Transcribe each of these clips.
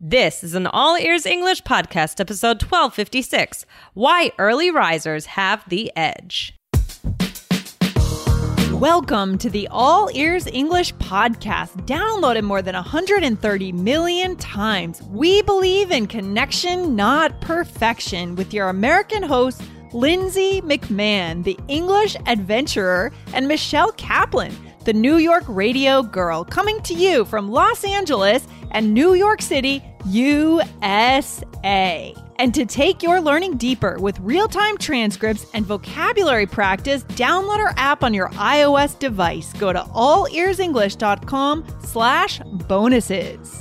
This is an All Ears English podcast, episode 1256, Why Early Risers Have the Edge. Welcome to the All Ears English podcast, downloaded more than 130 million times. We believe in connection, not perfection, with your American hosts, Lindsay McMahon, the English adventurer, and Michelle Kaplan, the New York radio girl, coming to you from Los Angeles and New York City, USA. And to take your learning deeper with real-time transcripts and vocabulary practice, download our app on your iOS device. Go to allearsenglish.com/bonuses.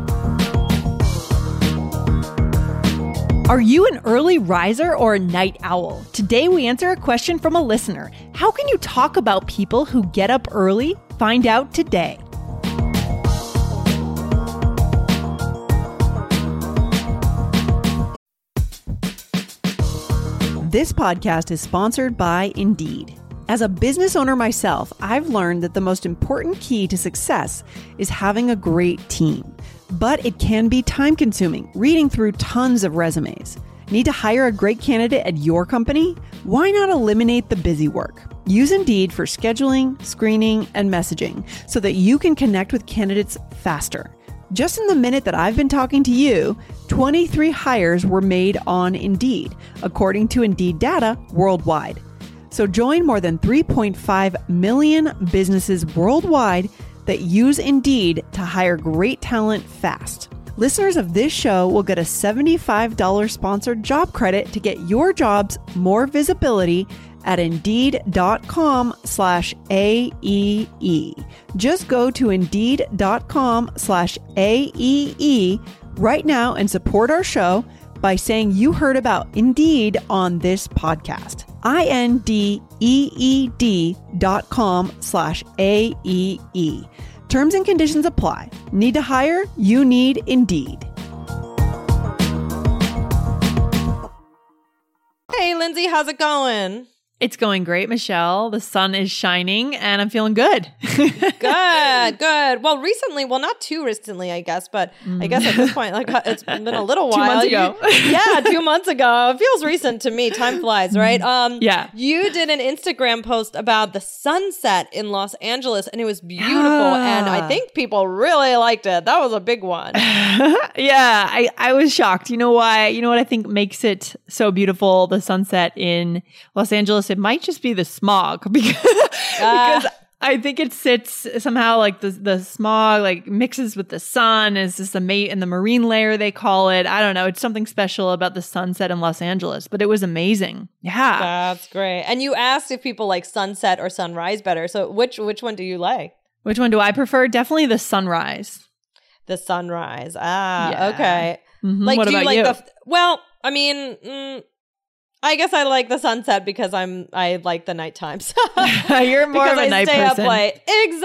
Are you an early riser or a night owl? Today we answer a question from a listener. How can you talk about people who get up early? Find out today. This podcast is sponsored by Indeed. As a business owner myself, I've learned that the most important key to success is having a great team. But it can be time-consuming, reading through tons of resumes. Need to hire a great candidate at your company? Why not eliminate the busy work? Use Indeed for scheduling, screening, and messaging so that you can connect with candidates faster. Just in the minute that I've been talking to you, 23 hires were made on Indeed, according to Indeed data worldwide. So join more than 3.5 million businesses worldwide that use Indeed to hire great talent fast. Listeners of this show will get a $75 sponsored job credit to get your jobs more visibility at Indeed.com/AEE. Just go to Indeed.com/AEE right now and support our show by saying you heard about Indeed on this podcast. INDEED.com/AEE. Terms and conditions apply. Need to hire? You need Indeed. Hey, Lindsay, how's it going? It's going great, Michelle. The sun is shining and I'm feeling good. Good. Well, recently, not too recently, I guess, but I guess at this point, like it's been a little while. 2 months ago. 2 months ago. It feels recent to me. Time flies, right? Yeah. You did an Instagram post about the sunset in Los Angeles and it was beautiful. And I think people really liked it. That was a big one. Yeah, I was shocked. You know why? You know what I think makes it so beautiful, the sunset in Los Angeles? It might just be the smog because I think it sits somehow like the smog like mixes with the sun. Is this the mate in the marine layer they call it? I don't know. It's something special about the sunset in Los Angeles, but it was amazing. Yeah, that's great. And you asked if people like sunset or sunrise better. So which one do you like? Which one do I prefer? Definitely the sunrise. The sunrise. Yeah. Okay. Mm-hmm. Like, what do you about like you? I mean, I guess I like the sunset because I like the night times. You're more of a night person. Because I stay up late.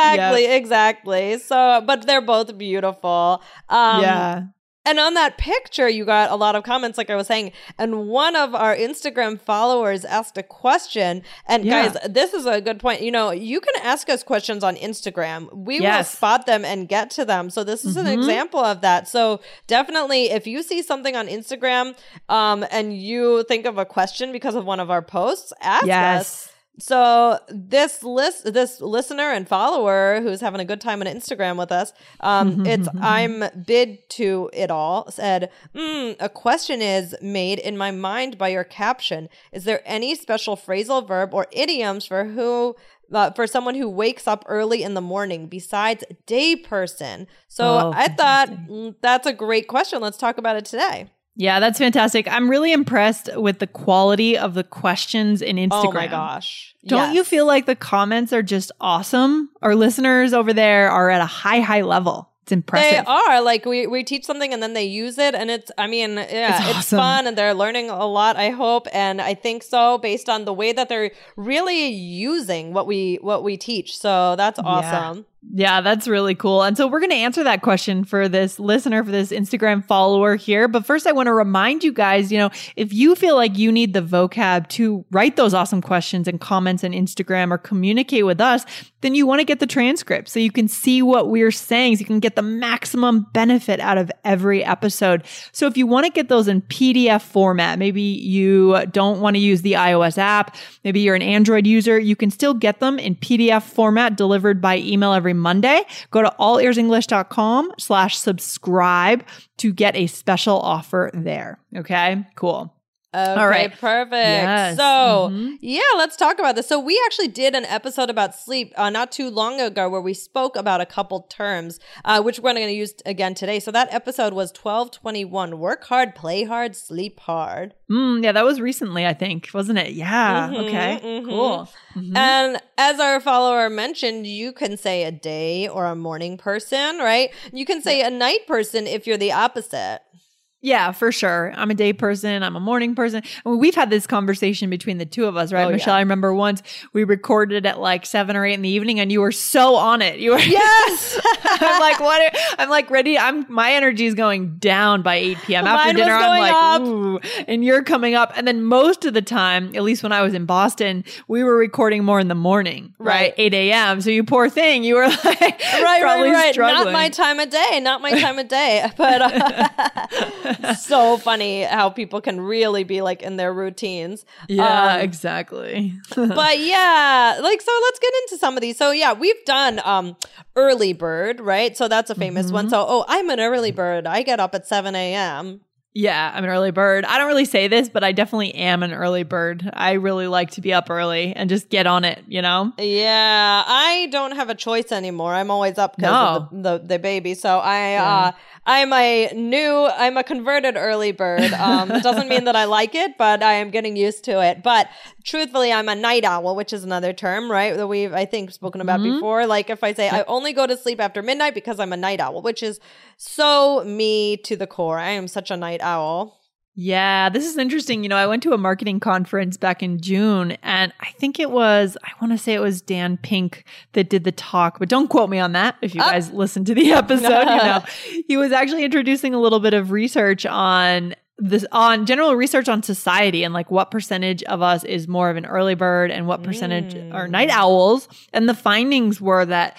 Exactly. So, but they're both beautiful. Yeah. And on that picture, you got a lot of comments, like I was saying. And one of our Instagram followers asked a question. And guys, this is a good point. You know, you can ask us questions on Instagram. We will spot them and get to them. So this is an example of that. So definitely, if you see something on Instagram and you think of a question because of one of our posts, ask us. So this listener and follower who's having a good time on Instagram with us, it's I'm bid to it all, said, a question is made in my mind by your caption. Is there any special phrasal verb or idioms for someone who wakes up early in the morning besides day person? So I thought that's a great question. Let's talk about it today. Yeah, that's fantastic. I'm really impressed with the quality of the questions in Instagram. Oh my gosh. Don't you feel like the comments are just awesome? Our listeners over there are at a high level. It's impressive. They are. Like we teach something and then they use it and it's awesome. Fun and they're learning a lot, I hope. And I think so based on the way that they're really using what we teach. So that's awesome. Yeah, that's really cool. And so we're going to answer that question for this listener, for this Instagram follower here. But first, I want to remind you guys, if you feel like you need the vocab to write those awesome questions and comments on Instagram or communicate with us, then you want to get the transcript so you can see what we're saying, so you can get the maximum benefit out of every episode. So if you want to get those in PDF format, maybe you don't want to use the iOS app, maybe you're an Android user, you can still get them in PDF format delivered by email every Monday. Go to allearsenglish.com/subscribe to get a special offer there. Okay, cool. Okay, all right. Perfect. Yes. So, let's talk about this. So we actually did an episode about sleep not too long ago where we spoke about a couple terms, which we're going to use again today. So that episode was 1221, work hard, play hard, sleep hard. Yeah, that was recently, I think, wasn't it? Yeah. Okay, cool. And as our follower mentioned, you can say a day or a morning person, right? You can say a night person if you're the opposite. Yeah, for sure. I'm a day person. I'm a morning person. I mean, we've had this conversation between the two of us, right, Michelle? I remember once we recorded at like 7 or 8 in the evening and you were so on it. You were yes. I'm like, what? I'm like ready. My energy is going down by 8 p.m. After Mine dinner, was I'm like, up. ooh, and you're coming up. And then most of the time, at least when I was in Boston, we were recording more in the morning, right? 8 a.m. So you poor thing, you were like, right. struggling. Not my time of day. But so funny how people can really be like in their routines. Yeah, exactly. But yeah, so let's get into some of these. So yeah, we've done early bird, right? So that's a famous one. So, I'm an early bird. I get up at 7 a.m. Yeah, I'm an early bird. I don't really say this, but I definitely am an early bird. I really like to be up early and just get on it, Yeah, I don't have a choice anymore. I'm always up because of the baby. So I'm a converted early bird. It doesn't mean that I like it, but I am getting used to it. But truthfully, I'm a night owl, which is another term, right? That we've, I think, spoken about before. Like if I say I only go to sleep after midnight because I'm a night owl, which is so me to the core. I am such a night owl. Yeah, this is interesting. I went to a marketing conference back in June, and I want to say it was Dan Pink that did the talk, but don't quote me on that. If you guys listen to the episode, he was actually introducing a little bit of research on general research on society and like what percentage of us is more of an early bird and what percentage are night owls. And the findings were that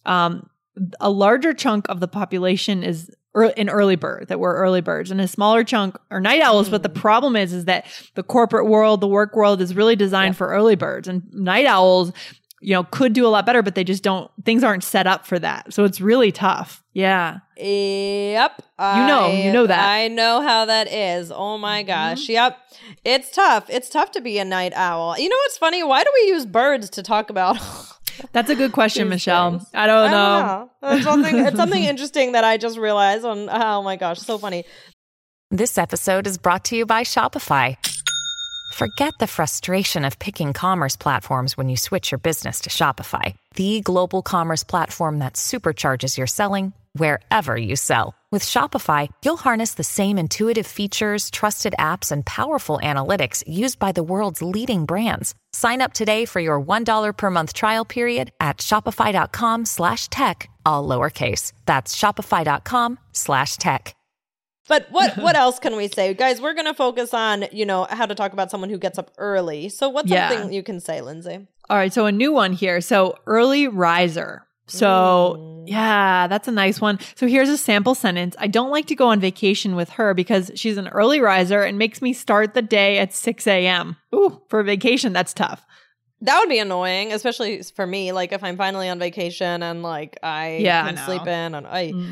a larger chunk of the population is an early bird, that we're early birds, and a smaller chunk are night owls. But the problem is that the corporate world, the work world is really designed for early birds, and night owls, could do a lot better, but they just things aren't set up for that. So it's really tough. Yeah. Yep. You know that. I know how that is. Oh my gosh. Yep. It's tough. It's tough to be a night owl. You know what's funny? Why do we use birds to talk about That's a good question, Michelle. Things. I don't know. It's something interesting that I just realized oh my gosh, so funny. This episode is brought to you by Shopify. Forget the frustration of picking commerce platforms when you switch your business to Shopify, the global commerce platform that supercharges your selling wherever you sell. With Shopify, you'll harness the same intuitive features, trusted apps, and powerful analytics used by the world's leading brands. Sign up today for your $1 per month trial period at shopify.com/tech, all lowercase. That's shopify.com/tech. But what else can we say? Guys, we're going to focus on, how to talk about someone who gets up early. So what's something you can say, Lindsay? All right. So a new one here. So early riser. So yeah, that's a nice one. So here's a sample sentence. I don't like to go on vacation with her because she's an early riser and makes me start the day at 6 a.m. Ooh, for a vacation, that's tough. That would be annoying, especially for me. Like if I'm finally on vacation and like I can sleep in and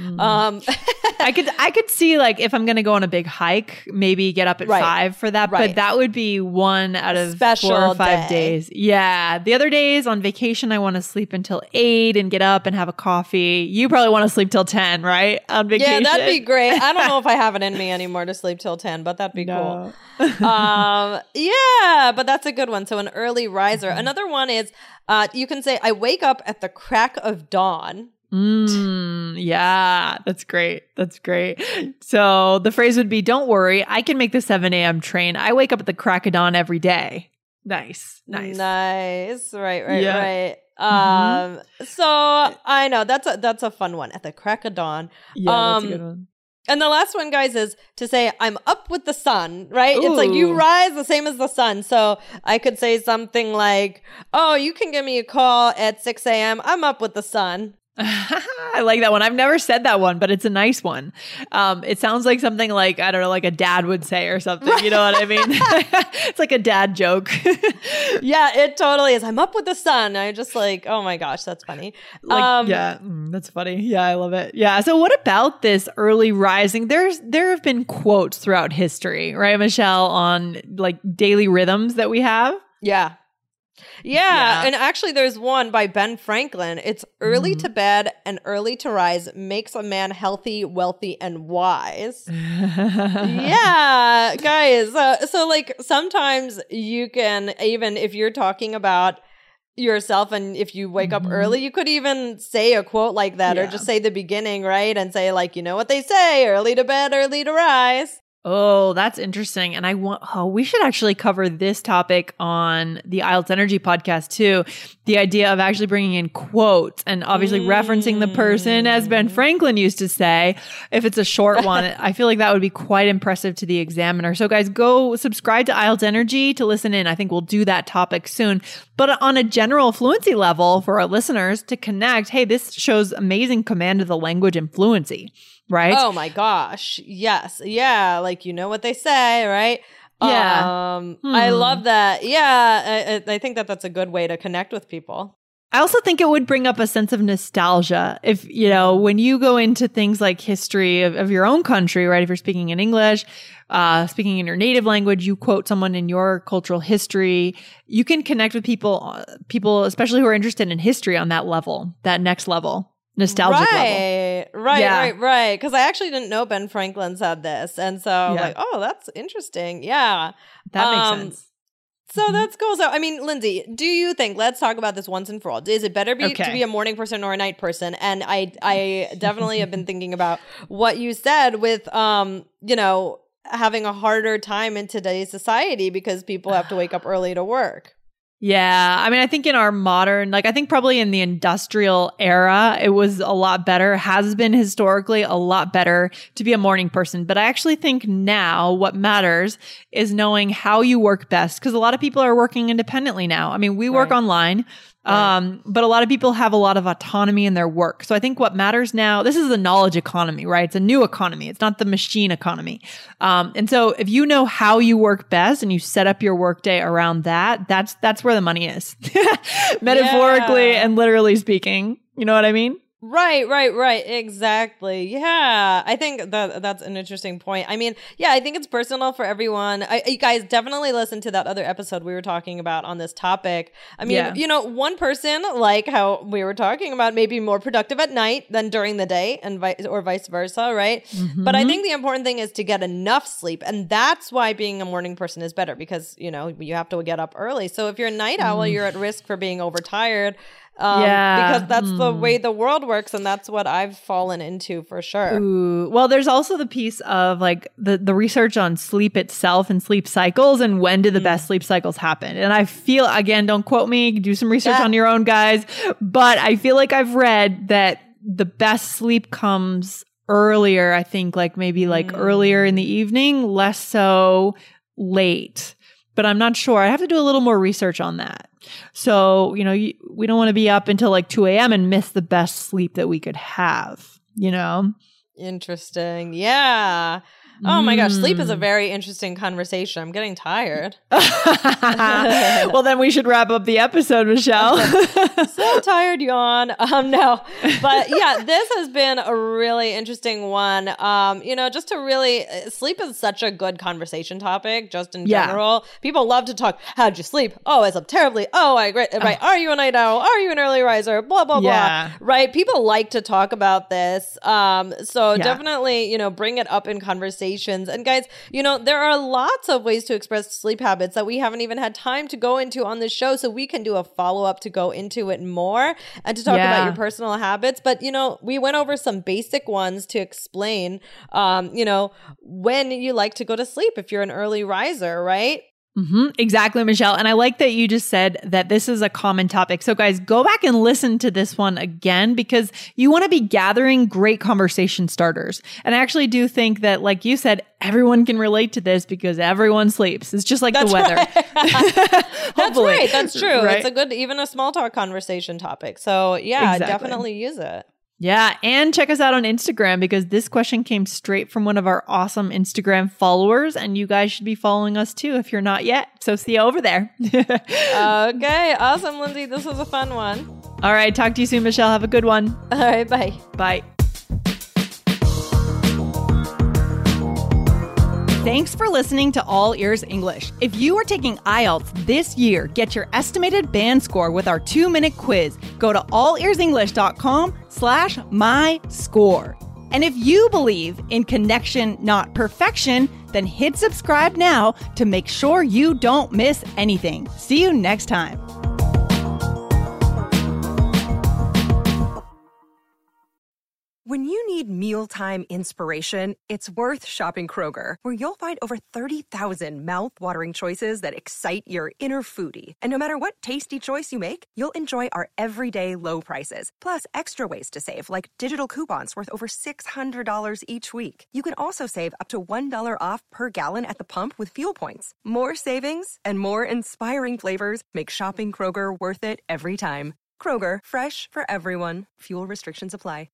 I could see like if I'm going to go on a big hike, maybe get up at 5 for that. But that would be one out of special 4 or 5 days. Yeah. The other days on vacation, I want to sleep until 8 and get up and have a coffee. You probably want to sleep till 10, right? On vacation. Yeah, that'd be great. I don't know if I have it in me anymore to sleep till 10, but that'd be cool. Yeah, but that's a good one. So an early riser. Another one is you can say, I wake up at the crack of dawn. Yeah, that's great. That's great. So the phrase would be, don't worry, I can make the 7 a.m. train. I wake up at the crack of dawn every day. Nice. Right. So I know that's a fun one, at the crack of dawn. Yeah, that's a good one. And the last one, guys, is to say, I'm up with the sun, right? It's like you rise the same as the sun. So I could say something like, oh, you can give me a call at 6 a.m. I'm up with the sun. I like that one. I've never said that one, but it's a nice one. It sounds like something like, I don't know, like a dad would say or something. You know what I mean? It's like a dad joke. Yeah, it totally is. I'm up with the sun. I just like, oh my gosh, that's funny. That's funny. Yeah, I love it. Yeah. So what about this early rising? There have been quotes throughout history, right, Michelle, on like daily rhythms that we have. Yeah, and actually there's one by Ben Franklin. It's early to bed and early to rise makes a man healthy, wealthy, and wise. Yeah, guys. So like sometimes you can, even if you're talking about yourself and if you wake up early, you could even say a quote like that or just say the beginning, right? And say like, you know what they say, early to bed, early to rise. Oh, that's interesting. And we should actually cover this topic on the IELTS Energy podcast too. The idea of actually bringing in quotes and obviously referencing the person, as Ben Franklin used to say. If it's a short one, I feel like that would be quite impressive to the examiner. So guys, go subscribe to IELTS Energy to listen in. I think we'll do that topic soon. But on a general fluency level for our listeners to connect, hey, this shows amazing command of the language and fluency. Right? Oh my gosh. Yes. Yeah. Like, you know what they say, right? Yeah. I love that. Yeah. I think that that's a good way to connect with people. I also think it would bring up a sense of nostalgia. If, you know, when you go into things like history of your own country, right? If you're speaking in English, speaking in your native language, you quote someone in your cultural history, you can connect with people, especially who are interested in history on that level, that next level. Nostalgic level. Right. Because I actually didn't know Ben Franklin said this. And so I'm like, oh, that's interesting. Yeah. That makes sense. So that's cool. So, I mean, Lindsay, do you think, let's talk about this once and for all. Is it better to be a morning person or a night person? And I definitely have been thinking about what you said with, you know, having a harder time in today's society because people have to wake up early to work. Yeah. I mean, I think in our modern, like I think probably in the industrial era, it was a lot better, has been historically a lot better to be a morning person. But I actually think now what matters is knowing how you work best, because a lot of people are working independently now. I mean, we work online. But a lot of people have a lot of autonomy in their work. So I think what matters now, this is a knowledge economy, right? It's a new economy. It's not the machine economy. And so if you know how you work best and you set up your workday around that, that's where the money is. Metaphorically and literally speaking. You know what I mean? Right. Exactly. Yeah. I think that's an interesting point. I mean, yeah, I think it's personal for everyone. You guys definitely listen to that other episode we were talking about on this topic. I mean, you know, one person, like how we were talking about, may be more productive at night than during the day and vice versa, right? But I think the important thing is to get enough sleep. And that's why being a morning person is better because, you know, you have to get up early. So if you're a night owl, you're at risk for being overtired. Because that's the way the world works, and that's what I've fallen into for sure. Ooh. Well, there's also the piece of like the research on sleep itself and sleep cycles and when do the best sleep cycles happen. And I feel, again, don't quote me, do some research on your own, guys, but I feel like I've read that the best sleep comes earlier, I think like maybe like earlier in the evening, less so late. But I'm not sure. I have to do a little more research on that. So, you know, we don't want to be up until like 2 a.m. and miss the best sleep that we could have, you know? Interesting. Yeah. Oh my gosh, sleep is a very interesting conversation. I'm getting tired. Well, then we should wrap up the episode, Michelle. So tired, yawn. No, but yeah, this has been a really interesting one. You know, just to really, sleep is such a good conversation topic, just in general. People love to talk. How'd you sleep? Oh, I slept terribly. Oh, right. Are you a night owl? Are you an early riser? Blah, blah, blah. Right. People like to talk about this. So definitely, you know, bring it up in conversation. And guys, you know, there are lots of ways to express sleep habits that we haven't even had time to go into on this show. So we can do a follow-up to go into it more and to talk about your personal habits. But, you know, we went over some basic ones to explain, you know, when you like to go to sleep if you're an early riser, right? Exactly, Michelle. And I like that you just said that this is a common topic. So guys, go back and listen to this one again because you want to be gathering great conversation starters. And I actually do think that, like you said, everyone can relate to this because everyone sleeps. It's just like the weather. Right. That's right. That's true. Right? It's a good, even a small talk conversation topic. So yeah, definitely use it. Yeah. And check us out on Instagram because this question came straight from one of our awesome Instagram followers. And you guys should be following us too if you're not yet. So see you over there. Okay. Awesome, Lindsay. This was a fun one. All right. Talk to you soon, Michelle. Have a good one. All right. Bye. Bye. Thanks for listening to All Ears English. If you are taking IELTS this year, get your estimated band score with our 2-minute quiz. Go to allearsenglish.com/myscore. And if you believe in connection, not perfection, then hit subscribe now to make sure you don't miss anything. See you next time. When you need mealtime inspiration, it's worth shopping Kroger, where you'll find over 30,000 mouth-watering choices that excite your inner foodie. And no matter what tasty choice you make, you'll enjoy our everyday low prices, plus extra ways to save, like digital coupons worth over $600 each week. You can also save up to $1 off per gallon at the pump with fuel points. More savings and more inspiring flavors make shopping Kroger worth it every time. Kroger, fresh for everyone. Fuel restrictions apply.